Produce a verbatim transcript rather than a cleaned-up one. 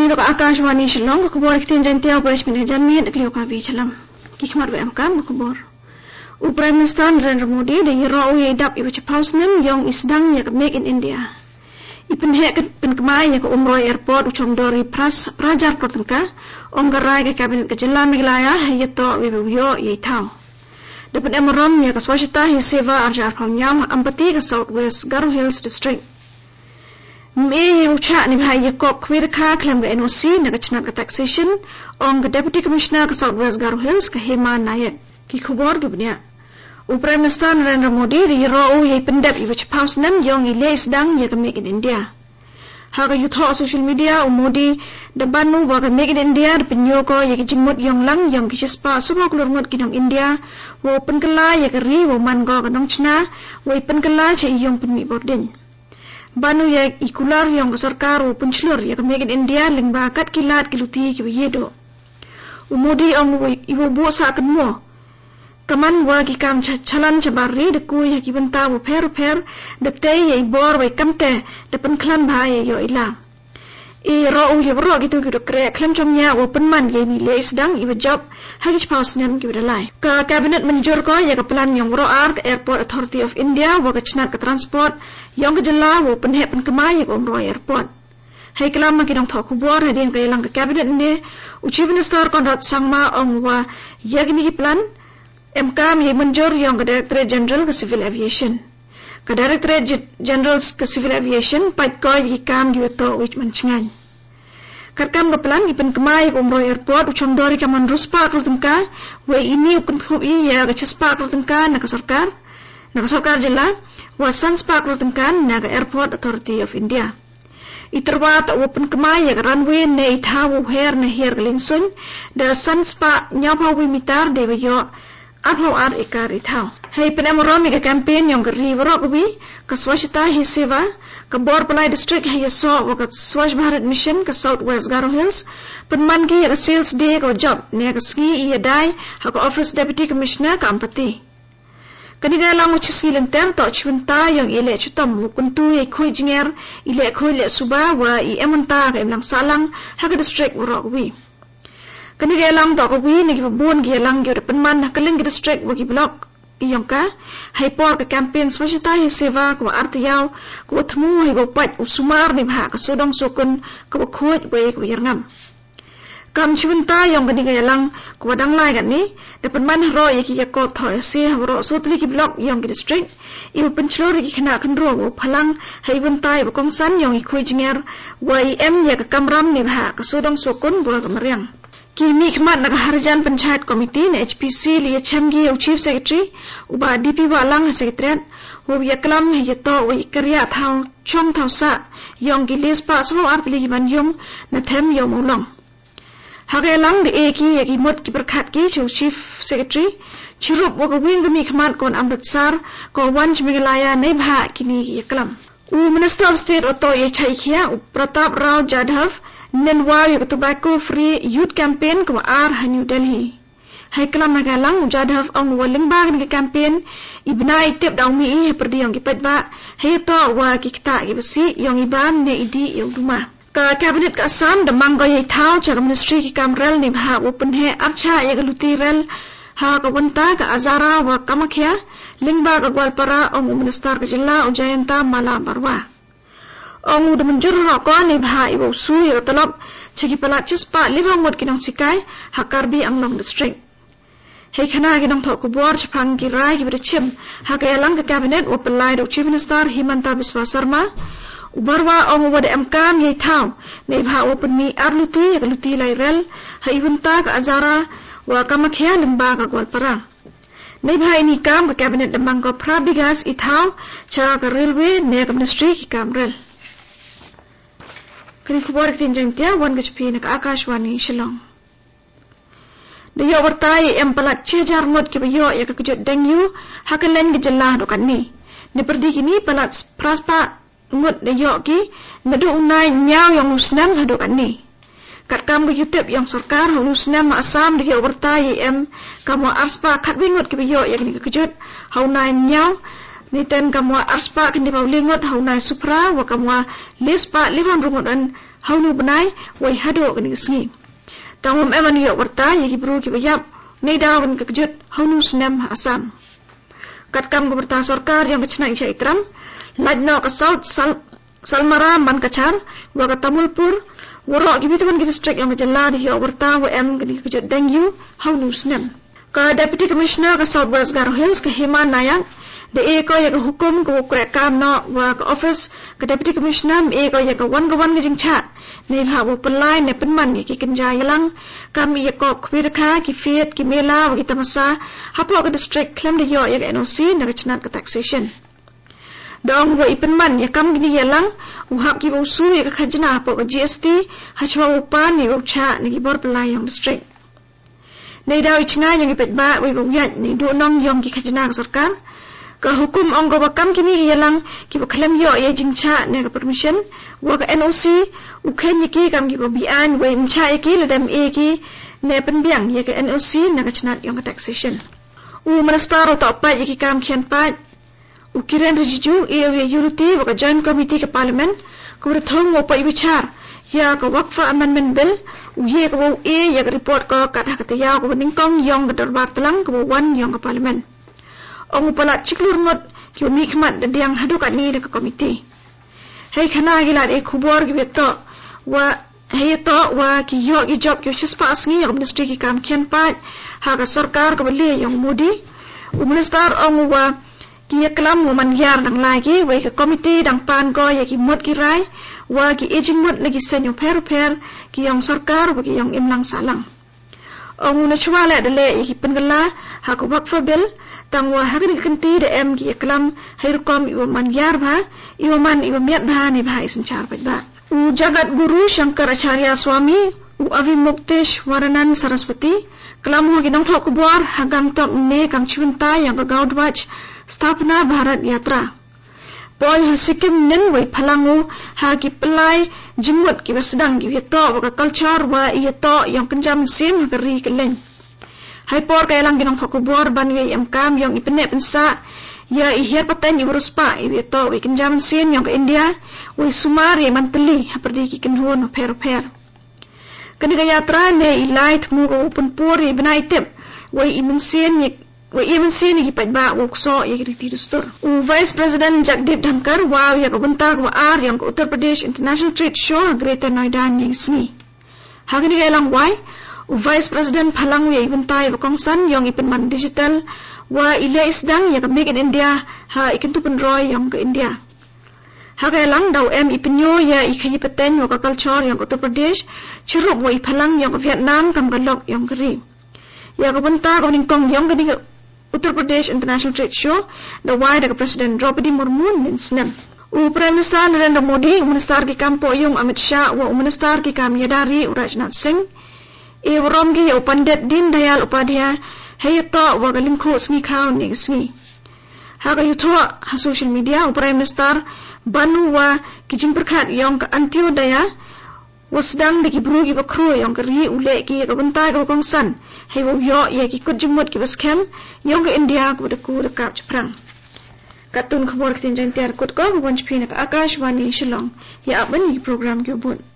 Dok Akashwani Shillong kubor kitin jantia operation janmi dak liu ka vi chalam ki khmar wam kam kubor u Prime Minister Narendra Modi de yero ye dap i wach pausnem yong isdang ya make in India ipen he pen kemai ya ke umroh airport u chomdori pras prajar protengka onggarai ke kabinet ke jela miglaya hayato wibuyo ye tau dapat emron ya ke swachita hi seva arjar phanyam ampati ke South West Garo Hills district me ucha ni bhai ye kok kwir kha khlem ga N O C na kachnat ka taxation ong deputy commissioner ka South West Garo Hills ka Hema Nayak ki khobor dubnya u Prime Minister Narendra Modi ri ro ye pendap i wach paus nam yong i les dang ye ka make in India ha ga yutho social media u Modi da banu wa ka make in India de penyo ko ye ki jingmut yong lang yong ki spa subo klur ngot ki dong India wo pen kala ye ka ri wo man go ka dong chna wo pen kala che yong pen mi bordin banu ya ikular yang sarkar u penchlur ya make in India lingba kat kilat kiluti ki yedo umudi ang ibu bu sa kenmo kaman wa ki kam chalan chabari de ku ya ki benta bu per per de te ye bor we kamte de pen klan ba ye yo ila i ro u ye ro gitu gitu kre klem chomnya u pen man ye ni le sedang i job hagich paus nem ki lai ka cabinet manager ko ya ka plan yang ro ar airport authority of India wa ka chna ka transport yang ke jela wo pen he pen kemai ko umroh airport hai kelam ma kidong thok kubor hadin ka lang ka cabinet ne u chief minister Conrad Sangma ong wa yagni ki plan mkam ye manjur yang ka director general ka civil aviation ka director general ka civil aviation pat ko yi kam di to which man chngan karkam ka plan ki pen kemai ko umroh airport u chomdori ka man ruspa ko tengka we ini u pen khu i ya ka chespa ko tengka na ka sarkar na ka sarkar jela wasan spa krutengkan naga airport authority of India iterwat open kemai ya runway ne ithawu her ne her glingsun da san spa nyapa wi mitar de yo abho ar ikar ithaw hey penamromi ka campaign yang gri wro bi ka swachita hi seva ka borpalai district hi so wa ka swachh bharat mission ka South West Garo Hills penman ki ya sales day ko job ne ka ski ya dai ha ka office deputy commissioner ka ampati kanida lang uchi skilen ter to chwinta yang ile chutam kuntu ye khoi jinger ile khoi le suba wa i emunta ka imlang salang ha ka district wro wi kanida lang to ko wi ni bun gi lang gi penman ha kaling district wa gi block iyongka hyper ka campaign swachita hi seva ko artiyaw ko thmu hi bo pat usumar ni bha ka sodong sokun ko khoj we ko yerngam kam chwinta yang gani ga lang ko dang lai gan ni de penman ro ye ki ko thoi se ro sotli ki block yang district i pen chlor ki khna kan ro wo phalang hai bun tai bo kong san yang i khoi jinger wai em ye ka kamram ni bha ka sodong sokun bo ka maryang ki mi khmat na harjan panchayat committee ne H P C liye chamgi u chief secretary u ba D P walang secretariat wo ye klam ye to wi karya thau chong thau sa yang ki lis pa so artli ban yum na them yom ulong hage lang de eki eki mot ki berkhat ki chu chief secretary chirup wo ko wing mi khmat kon Amritsar ko wanch miglaya nei bha kini ki klam u minister of state oto ye chai khia Pratap Rao Jadhav nenwa ye tobacco free youth campaign ko ar ha New Delhi hai klam na lang Jadhav ong waling ba ni campaign ibnai tip dang mi he perdiang ki patba he to wa ki kta ki besi yong ibam ne idi eu duma ka cabinet ka Assam da manggo ye thau cha ministry ki kamrel ni bha open he archa ye galuti rel ha ka wanta ka Azara wa Kamakhya lingba ka Gwalpara ong minister ka jilla Ujayanta Mala Barwa ong da manjur ro ko ni bha ibo su ye talab chiki pala chispa libang mot kinong sikai ha Karbi Anglong district he khana ki dong thok bor chphang ki rai ki brichim ha ka lang ka cabinet open line do chief minister Himanta Biswa Sarma ubarwa ong wad amkam ye thau ne bha open mi arluti luti lai rel hai bunta ka Azara wa Kamakhya limba ka Gwalpara ne bha ini kam ka cabinet damang ko prabigas i thau cha ka railway ne ka ministry ki kam rel kri khubor tin jantia wan ka chpi na Akashwani Shillong de yo wartai em palat chejar mot ki yo ya ka kujut dengyu hakalen ki jalla do kan ni ne perdi kini palat praspa ngut de yo ki nadu unai nyau yang usnam hadu kan ni kat kam ko youtube yang sarkar usnam Assam de yo wartai em kamu arspa khat wingut ki yo ya ni kujut haunai nyau ni ten kamu arspa kin di paulingot haunai supra wa kamu lespa limon rungot an haunu benai wai hado gani sngi tangum eman yo warta yaki bru ki bayap nei dawan kekejut haunu senem asam katkam keberta sorkar yang kecena isya itram lajna ke saud sal salmara man kachar wa katamulpur warok gibituan ki district yang kejala di yo warta wa em gani kejut dengyu haunu senem ka deputy commissioner ke South West Garo Hills ke Hima Nayak de eko ya ke hukum ke ukrekam no wa ke office ke deputy commissioner eko ya ke wan ke wan ke jingcha nei ha wo pelai ne penman ki kenja yalang kami ya ko kwirka ki fiat ki mela wa kita masa hapo ke district claim de yo ya ke N O C na ke chenat ke taxation dong wa ipenman ya kam gini yalang uhap ki usu ya ke khajna hapo ke G S T hachwa upan ni ucha ni ki bor pelai yang district nei dawi chinga yang ipet ba wi bu yat ni do nong yong ki khajna ke sarkar ka hukum onggo bakam kini yalang ki baklam yo ye jingcha ne ka permission wa ka N O C u khen ki kam ki bian we mcha ki ledam e ki ne penbiang ye ka N O C na ka chnat yong ka taxation u minister to pa ye ki kam khian pa u kiren rejiju e we unity wa ka joint committee ka parliament ko re thong wo pa vichar ya ka waqfa amendment bill u ye ka wo e ye ka report ko ka ta ka ya ko ning kong yong ka darbar telang ko wan yong ka parliament Ong upalat ciklur ngot ki umi khmat dan diang hadukat ni de komite. Hei khana gilat e khubor ki beto wa hei to wa ki yo ki job ki chispa asngi ya ministry ki kam khian pa ha ka sarkar ko bele yang mudi u minister ong wa ki yaklam mo man yar dang lagi we ka komite dang pan ko ya ki mot ki rai wa ki ejing mot lagi senyo per per ki yang sarkar wa ki yang imlang salang. Ong na chwala de le ki pengala ha ko wak for bill tangwa hakin kenti de em ki eklam hairkom iwa man yar bha iwa man iwa miat bha ni bha isin char ba u jagat guru Shankaracharya Swami u Avimuktesh Waranan Saraswati kelam ho ginang thok kubor hagang tok ne kam chunta yang ka gaudwach stapna Bharat Yatra boy hasikim nen wai phalangu ha ki pelai jimut ki basdang ki yeto wa culture wa yeto yang kenjam sim kari keleng hai por kay lang ginang fakubor banwe am kam yang ipene pensa ya ihir paten iurus pa ibeto we kenjam sin yang ke India we sumari manteli haperdi ki kenhon per per kani ka yatra ne ilait mu ko pun pori benai tip we imen sin ni we imen sin ni pa ba wo so ye riti dustur u vice president Jagdeep Dhankar wa ya ko bentak wa ar yang ko Uttar Pradesh International Trade Show Greater Noida ni sni hagani ka lang wai Vice President Phalang we ibentai bakongsan yang ipenman digital wa ile isdang ya make in India ha ikentu penroy yang ke India ha ga lang dau em ipenyo ya ikhayi paten wa culture yang Uttar Pradesh chirup wa iphalang yang Vietnam kam galok yang keri ya ko benta ko ning kong yang ke Uttar Pradesh International Trade Show the wide the President Draupadi Murmu min snam u Prime Minister Narendra Modi minister ki kampo yung Amit Shah wa minister ki kam Yadari Rajnath Singh e waromgi ya pandit Din Dayal Upadhyaya hayato wa galingkho sngi khaw ni sngi ha ga yutho ha social media u Prime Minister banu wa kijing perkhat yong ka Antyodaya wasdang de ki bru ki bakro yong ka ri ule ki ka bunta ka kongsan hay wo yo ye ki kujimot ki baskem yong ka India ko de ku de kap prang katun khobor tin jantiar kut ko wanch phina ka Akashwani Shillong ya ban yi program ki bun